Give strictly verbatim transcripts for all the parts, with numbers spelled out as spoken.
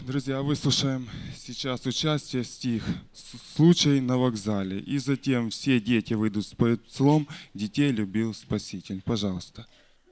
Друзья, выслушаем сейчас участие стих «Случай на вокзале». И затем все дети выйдут с псалом «Детей любил Спаситель». Пожалуйста.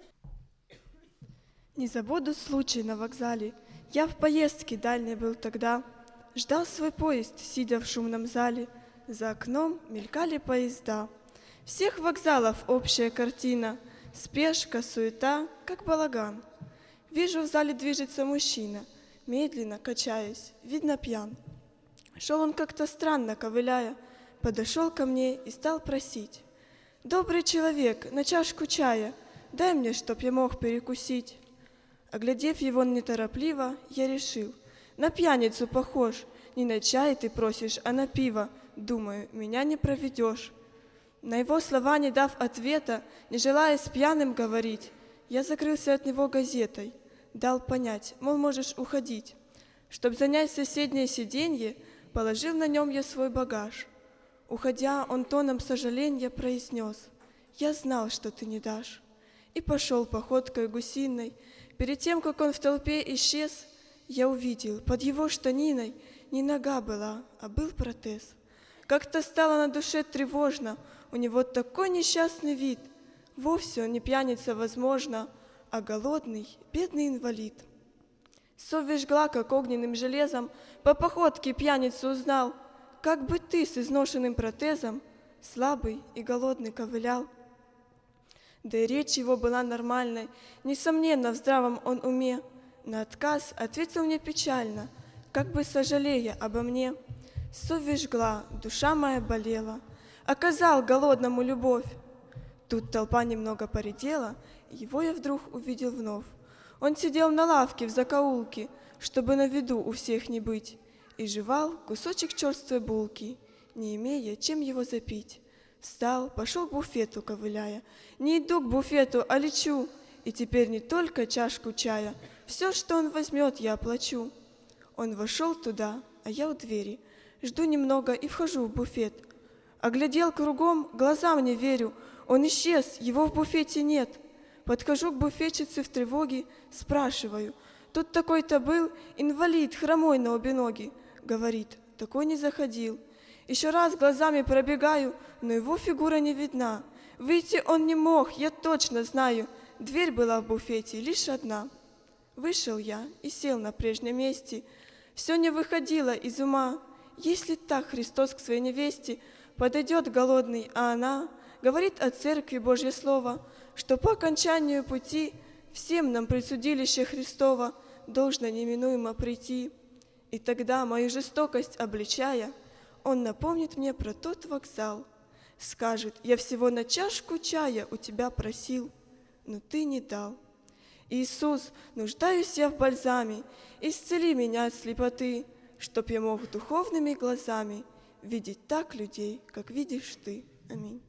Не забуду случай на вокзале. Я в поездке дальней был тогда. Ждал свой поезд, сидя в шумном зале. За окном мелькали поезда. Всех вокзалов общая картина. Спешка, суета, как балаган. Вижу, в зале движется мужчина. Медленно, качаясь, видно пьян. Шел он как-то странно, ковыляя, подошел ко мне и стал просить: «Добрый человек, на чашку чая, дай мне, чтоб я мог перекусить». Оглядев его неторопливо, я решил: на пьяницу похож, не на чай ты просишь, а на пиво, думаю, меня не проведешь. На его слова, не дав ответа, не желая с пьяным говорить, я закрылся от него газетой. Дал понять, мол, можешь уходить. Чтоб занять соседнее сиденье, положил на нем я свой багаж. Уходя, он тоном сожаления произнес: «Я знал, что ты не дашь». И пошел походкой гусиной. Перед тем, как он в толпе исчез, я увидел, под его штаниной не нога была, а был протез. Как-то стало на душе тревожно, у него такой несчастный вид. Вовсе он не пьяница, возможно, а голодный, бедный инвалид. Совесть жгла, как огненным железом, по походке пьяницу узнал. Как бы ты с изношенным протезом, слабый и голодный, ковылял. Да и речь его была нормальной, несомненно, в здравом он уме. На отказ ответил мне печально, как бы сожалея обо мне. Совесть жгла, душа моя болела, оказал голодному любовь. Тут толпа немного поредела, его я вдруг увидел вновь. Он сидел на лавке в закоулке, чтобы на виду у всех не быть, и жевал кусочек черствой булки, не имея, чем его запить. Встал, пошел к буфету, ковыляя. Не иду к буфету, а лечу, и теперь не только чашку чая, все, что он возьмет, я оплачу. Он вошел туда, а я у двери. Жду немного и вхожу в буфет. Оглядел кругом, глазам не верю. Он исчез, его в буфете нет. Подхожу к буфетчице в тревоге, спрашиваю: «Тут такой-то был, инвалид, хромой на обе ноги». Говорит: «Такой не заходил». Еще раз глазами пробегаю, но его фигура не видна. Выйти он не мог, я точно знаю. Дверь была в буфете лишь одна. Вышел я и сел на прежнем месте. Все не выходило из ума. Если так Христос к своей невесте подойдет голодный, а она говорит о церкви Божье слово, что по окончанию пути всем нам предсудилище Христово должно неминуемо прийти. И тогда, мою жестокость обличая, он напомнит мне про тот вокзал. Скажет: «Я всего на чашку чая у тебя просил, но ты не дал». Иисус, нуждаюсь я в бальзаме, исцели меня от слепоты, чтоб я мог духовными глазами видеть так людей, как видишь ты. Аминь.